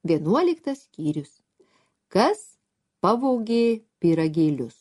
11 skyrius. Kas pavogė pyragėlius?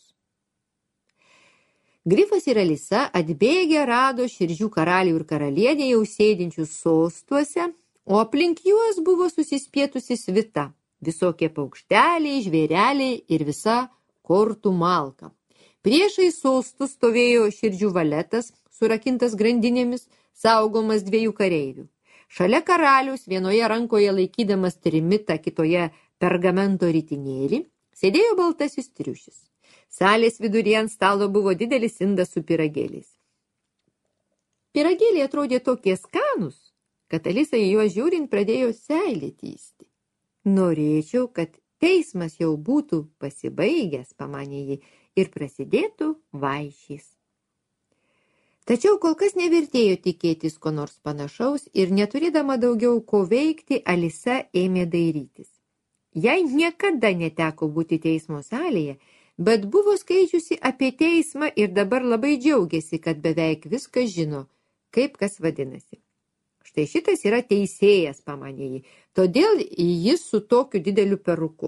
Grifas ir Alisa atbėgę rado Širdžių karalių ir karalienę jau sėdinčius sostuose, o aplink juos buvo susispietusi svita, visokie paukšteliai, žvėreliai ir visa kortų malka. Priešai sostų stovėjo Širdžių valetas, surakintas grandinėmis, saugomas 2 kareivių. Šalia karalius, vienoje rankoje laikydamas trimitą, kitoje pergamento ritinėlį, sėdėjo baltasis triušis. Salės viduryje ant stalo buvo didelis indas su pyragėliais. Pyragėliai atrodė tokie skanūs, kad Alisa į juos žiūrint pradėjo seilė tįsti. Norėčiau, kad teismas jau būtų pasibaigęs, pamanė ji, ir prasidėtų vaišės. Tačiau kol kas nevertėjo tikėtis ko nors panašaus ir neturėdama daugiau ko veikti, Alisa ėmė dairytis. Jai niekada neteko būti teismo salėje, bet buvo skaičiusi apie teismą ir dabar labai džiaugiasi, kad beveik viską žino, kaip kas vadinasi. Štai šitas yra teisėjas, pamanė ji, todėl jis su tokiu dideliu peruku.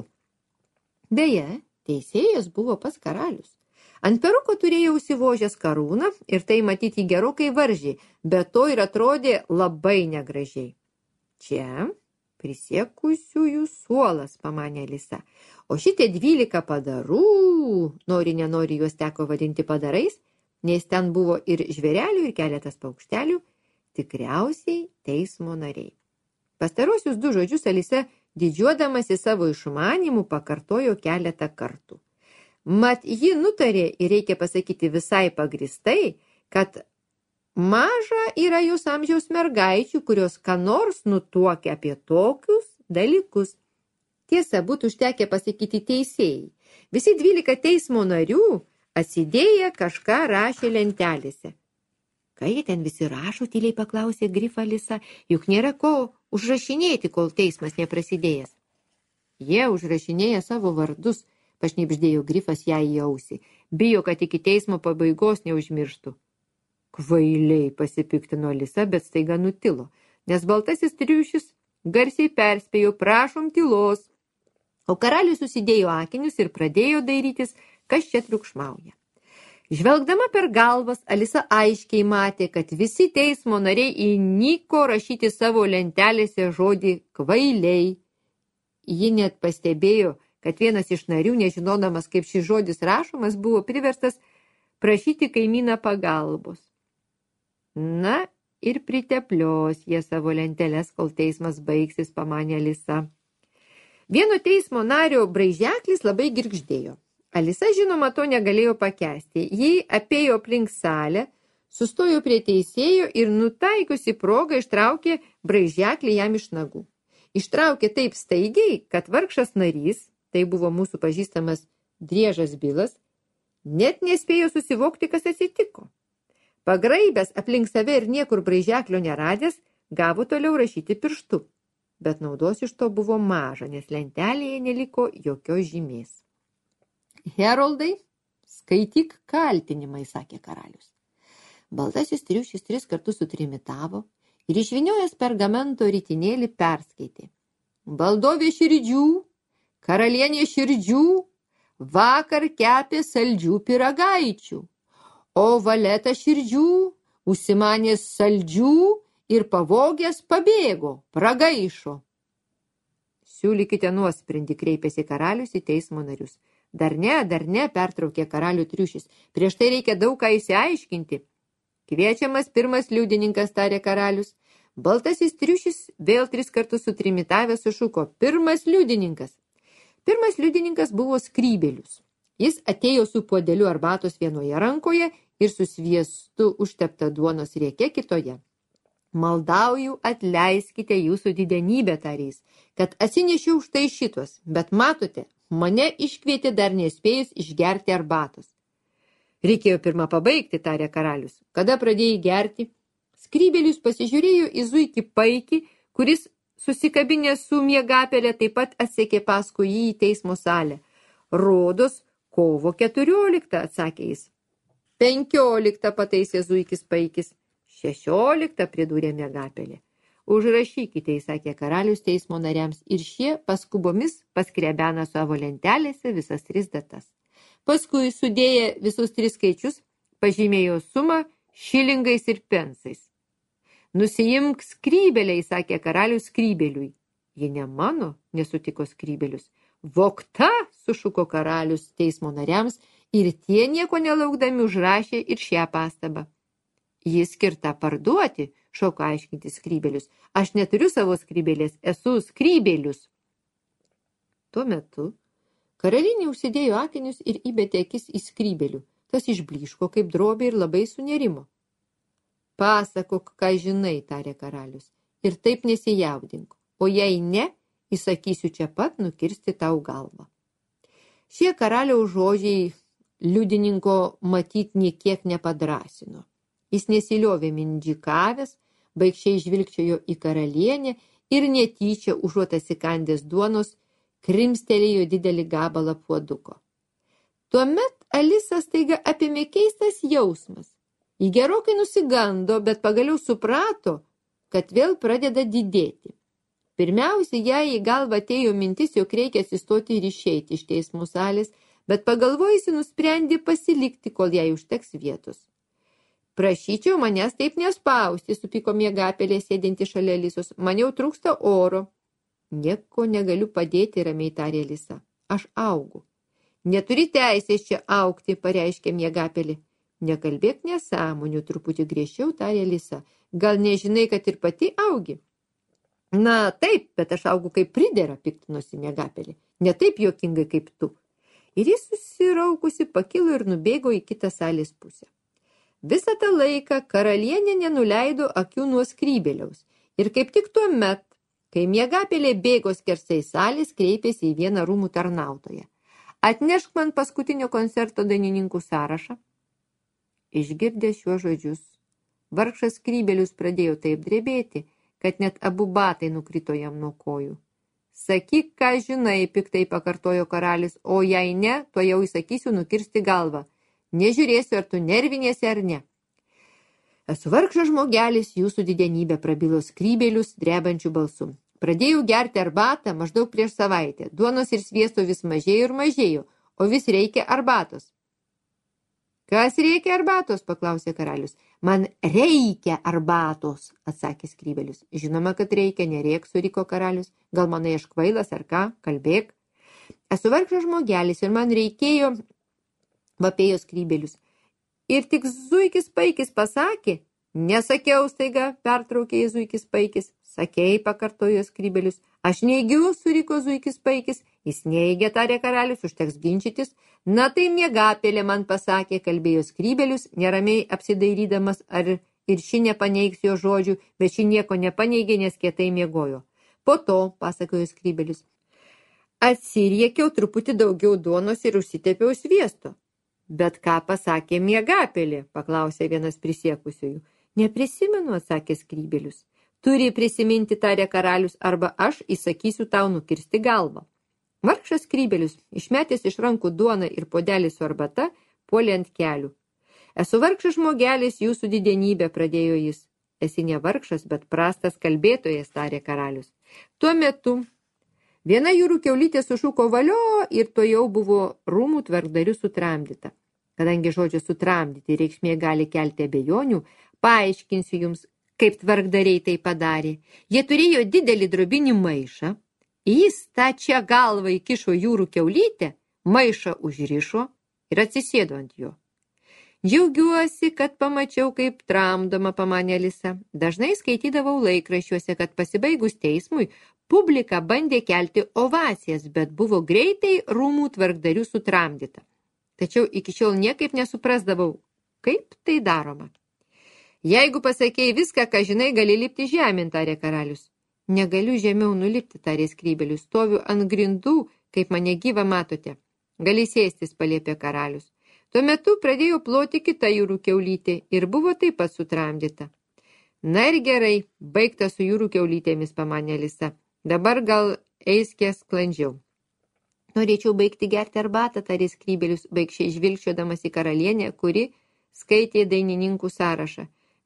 Beje, teisėjas buvo pats karalius. Ant peruko turėjo užsivožęs karūną ir tai matyti gerokai varžė, bet to ir atrodė labai negražiai. Čia prisiekusiųjų suolas, pamanė Alisa, o šitie 12 padarų, nori nenori juos teko vadinti padarais, nes ten buvo ir žvėrelių ir keletas paukštelių, tikriausiai teismo nariai. Pastarosius 2 žodžius Alisa, didžiuodamasi savo išmanimu, pakartojo keletą kartų. Mat ji nutarė, ir reikia pasakyti visai pagristai, kad maža yra jos amžiaus mergaičių, kurios ką nors nutuokia apie tokius dalykus. Tiesa, būtų užtekę pasakyti teisėjai. Visi 12 teismo narių atsidėję kažką rašė lentelėse. Ką jie ten visi rašo, tyliai paklausė Grifą Alisa, juk nėra ko užrašinėti, kol teismas neprasidėjęs. Jie užrašinėja savo vardus, pašnibždėjo Grifas jai į ausį. Bijo, kad iki teismo pabaigos neužmirštų. Kvailiai, pasipiktino Alisa, bet staiga nutilo, nes baltasis triušis garsiai perspėjo, prašom tylos. O karalius susidėjo akinius ir pradėjo dairytis, kas čia triukšmauja. Žvelgdama per galvas, Alisa aiškiai matė, kad visi teismo nariai įniko rašyti savo lentelėse žodį kvailiai. Ji net pastebėjo, kad vienas iš narių, nežinodamas, kaip šis žodis rašomas, buvo priverstas prašyti kaimyną pagalbos. Na ir priteplios jie savo lenteles, kol teismas baigsis, pamanė Alisa. Vieno teismo nario braižeklis labai girgždėjo. Alisa, žinoma, to negalėjo pakęsti. Ji apėjo aplink salę, sustojo prie teisėjo ir nutaikiusi progą ištraukė braižeklį jam iš nagų. Ištraukė taip staigiai, kad vargšas narys, tai buvo mūsų pažįstamas Driežas Bilas, net nespėjo susivokti, kas atsitiko. Pagraibęs aplink save ir niekur braižeklio neradęs, gavo toliau rašyti pirštu. Bet naudos iš to buvo maža, nes lentelėje neliko jokios žymės. Heroldai, skaityk kaltinimai, sakė karalius. Baltasis triušis 3 kartus sutrimitavo ir išvyniojęs pergamento ritinėlį perskaitė. Valdovė Širdžių, karalienė Širdžių, vakar kepė saldžių pyragaičių, o valetas Širdžių užsimanė saldžių ir pavogęs pabėgo, pragaišo. Siūlykite nuosprendį, kreipėsi karalius į teismo narius. Dar ne, pertraukė karalių triušis. Prieš tai reikia daug ką išsiaiškinti. Kviečiamas pirmas liudininkas, tarė karalius. Baltasis triušis vėl 3 kartus sutrimitavęs sušuko. Pirmas liudininkas. Pirmas liudininkas buvo Skrybėlius. Jis atėjo su puodeliu arbatos vienoje rankoje ir su sviestu užtepta duonos rieke kitoje. Maldauju, atleiskite jūsų didenybę, tarys, kad atsinešiau štai šitos, bet matote, mane iškvietė dar nespėjus išgerti arbatos. Reikėjo pirmą pabaigti, tarė karalius. Kada pradėjai gerti? Skrybėlius pasižiūrėjo į zuikį Paikį, kuris susikabinęs su miegapelė taip pat atsekė paskui jį į teismo salę. Rodos, kovo 14, atsakė jis. 15, pataisė zuikis Paikis. 16, pridūrė miegapelė. Užrašykite, įsakė karalius teismo nariams, ir šie paskubomis paskrebena savo lentelėse visas 3 datas. Paskui, sudėję visus 3 skaičius, pažymėjo sumą šilingais ir pensais. Nusiimk skrybelę, įsakė karalius skrybeliui. Ji ne mano, nesutiko skrybelius. Vogta, sušuko karalius teismo nariams, ir tie nieko nelaukdami užrašė ir šią pastabą. Jis skirta parduoti, šoko aiškinti skrybelius. Aš neturiu savo skrybelės, esu skrybelius. Tuo metu karalienė užsidėjo akinius ir įbėtė akis į skrybelių. Tas išblyško kaip drobė ir labai sunerimo. Pasakok, ką žinai, tarė karalius, ir taip nesijaudink, o jei ne, įsakysiu čia pat nukirsti tau galvą. Šie karaliaus žodžiai liudininko matyt niekiek nepadrasino. Jis nesiliovė mindžikavęs, baigščiai žvilgčiojo į karalienę ir netyčia užuot atsikandęs duonos, krimstelėjo didelį gabalą puoduko. Tuomet Alisą staiga apėmė keistas jausmas. Ji gerokai nusigando, bet pagaliau suprato, kad vėl pradeda didėti. Pirmiausia, jai į galvą atėjo mintis, jog reikia atsistoti ir išeiti iš teismų salės, bet pagalvojusi nusprendė pasilikti, kol jai užteks vietos. Prašyčiau manęs taip nespausti, supyko miegapelė sėdinti šalia Alisos. Man jau trūksta oro. Nieko negaliu padėti, ramiai tarė Alisa. Aš augu. Neturi teisės čia augti, pareiškė miegapelė. Nekalbėk nesąmonių, truputį griežčiau tarė Alisa. Gal nežinai, kad ir pati augi? Na taip, bet aš augu kaip pridera, piktinosi miegapelė. Ne taip juokingai kaip tu. Ir jis susiraukusi pakilo ir nubėgo į kitą salės pusę. Visą tą laiką karalienė nenuleido akių nuo skrybeliaus ir kaip tik tuo met, kai miegapelė bėgo skersai salės, kreipėsi į vieną rūmų tarnautoją. Atnešk man paskutinio koncerto dainininkų sąrašą. Išgirdęs šiuos žodžius, vargšas skrybelius pradėjo taip drebėti, kad net abu batai nukrito jam nuo kojų. Sakyk, ką žinai, piktai pakartojo karalius, o jei ne, to jau įsakysiu nukirsti galvą. Nežiūrėsiu, ar tu nervinėsi ar ne. Esu vargšas žmogelis, jūsų didenybė, prabilo skrybelius drebančių balsų. Pradėjau gerti arbatą maždaug prieš savaitę. Duonos ir sviesto vis mažėjo ir mažėjo, o vis reikia arbatos. Kas reikia arbatos, paklausė karalius. Man reikia arbatos, atsakė skrybelius. Žinoma, kad reikia, nerėk, suriko karalius. Gal manai aš kvailas ar ką, kalbėk. Esu vargšas žmogelis ir man reikėjo, vapėjo skrybelius. Ir tik zuikis paikis pasakė, nesakiau staiga, pertraukė zuikis paikis. Sakei, pakartojo skrybelius. Aš neigiu, suriko zuikis paikis. Jis neigia, tarė karalius, užteks ginčytis. Na tai miegapelė man pasakė, kalbėjo skrybelius, neramiai apsidairydamas, ar ir ši nepaneigs jo žodžių, bet ši nieko nepaneigė, nes kietai miegojo. Po to, pasakojo skrybelius, atsiriekiau truputį daugiau duonos ir užsitepiau sviesto. Bet ką pasakė miegapelė, paklausė vienas prisiekusiųjų. Neprisimenu, atsakė skrybelius. Turi prisiminti, tarė karalius, arba aš įsakysiu tau nukirsti galvą. Vargšas skrybelius, išmetęs iš rankų duoną ir puodelį su arbata, puolė ant kelių. Esu vargšas žmogelis, jūsų didenybė, pradėjo jis. Esi ne vargšas, bet prastas kalbėtojas, tarė karalius. Tuo metu viena jūrų kiaulytė sušuko valio ir to jau buvo rūmų tvarkdarių sutramdyta. Kadangi žodžio sutramdyti reikšmė gali kelti abejonių, paaiškinsiu jums, kaip tvarkdariai tai padarė. Jie turėjo didelį drobinį maišą, jis stačia galvą įkišo jūrų kiaulytę, maišą užrišo ir atsisėdo ant jo. Džiaugiuosi, kad pamačiau, kaip tramdoma, pamanė Alisa. Dažnai skaitydavau laikraščiuose, kad pasibaigus teismui publika bandė kelti ovacijas, bet buvo greitai rūmų tvarkdarių sutramdyta. Tačiau iki šiol niekaip nesuprasdavau, kaip tai daroma. Jeigu pasakėjai viską, ką žinai, gali lipti žemėn, tarė karalius. Negaliu žemiau nulipti, tarė skrybelius, stoviu ant grindų, kaip mane gyvą matote. Gali sėstis, paliepė karalius. Tuo metu pradėjo ploti kita jūrų kiaulytė ir buvo taip pat sutramdyta. Na ir gerai, baigta su jūrų kiaulytėmis, pamanė Alisa. Dabar gal eis kiek sklandžiau. Norėčiau baigti gerti arbatą, tarė skrybelius, baigščiai žvilgčiodamas į karalienę, kuri skaitė dainininkų sąrašą.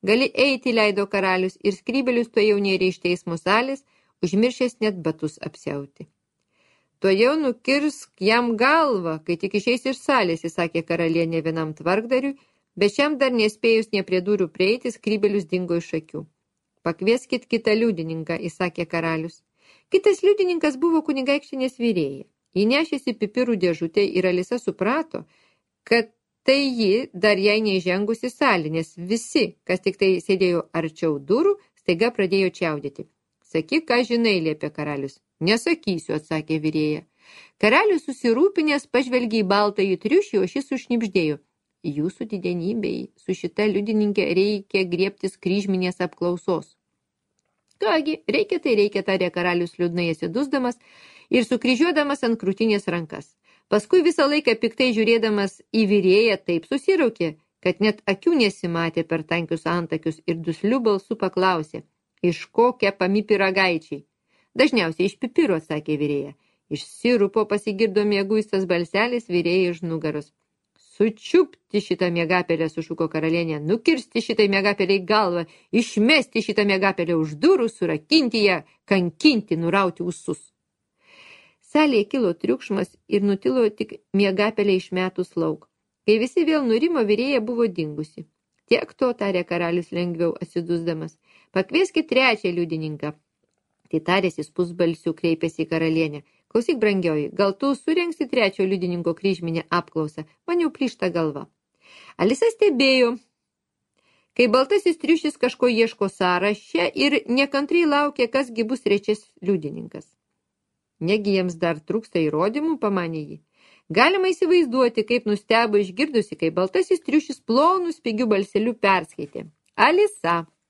Gali eiti, leido karalius, ir skrybelius tuojau nėrė iš teismo salės, užmiršęs net batus apsiauti. Tuojau nukirsk jam galvą, kai tik išeis iš salės, įsakė karalienė vienam tvarkdariui, bet šiam dar nespėjus ne prie durų prieiti, skrybelius dingo iš akių. Pakvieskit kitą liudininką, įsakė karalius. Kitas liudininkas buvo kunigaikštienės vyrėja. Ji nešėsi pipirų dėžutę ir Alisa suprato, kad tai ji dar jai neįžengus į salę, nes visi, kas tik tai sėdėjo arčiau durų, staiga pradėjo čiaudėti. Sakyk, ką žinai, liepė karalius. Nesakysiu, atsakė vyrėja. Karalius susirūpinęs pažvelgė į baltąjį triušį, o šis sušnibždėjo. Jūsų didenybei, su šita liudininkė reikia griebtis kryžminės apklausos. Kągi, reikia, tarė karalius liūdnai atsidusdamas ir sukryžiuodamas ant krūtinės rankas. Paskui visą laiką piktai žiūrėdamas į vyrėją taip susiraukė, kad net akių nesimatė per tankius antakius ir dusliu balsu paklausė, iš ko kepami pyragaičiai. Dažniausiai iš pipiro, atsakė vyrėja. Iš sirupo pasigirdo mieguistas balselis vyrėjai iš nugaros. Sučiupti šitą miegapelę, sušuko karalienė, nukirsti šitą miegapelę į galvą, išmesti šitą miegapelę už durų, surakinti ją, kankinti, nurauti ūsus. Salėje kilo triukšmas ir nutilo tik miegapelę išmetus lauk. Kai visi vėl nurimo, vyrėja buvo dingusi. Tiek to, tarė karalius lengviau atsidusdamas. Pakvieskit trečią liudininką. Tai tarėsis pusbalsiu kreipėsi į karalienę. Klausyk, brangioji, gal tu surengsi trečio liudininko kryžminę apklausą, man jau plyšta galva. Alisa stebėjo, kai baltasis triušis kažko ieško sąraše ir nekantriai laukė, kasgi bus trečias liudininkas. Negi jiems dar trūksta įrodymų, pamanė ji. Galima įsivaizduoti, kaip nustebo išgirdusi, kai baltasis triušis plonų spigių balseliu perskaitė. Alisa,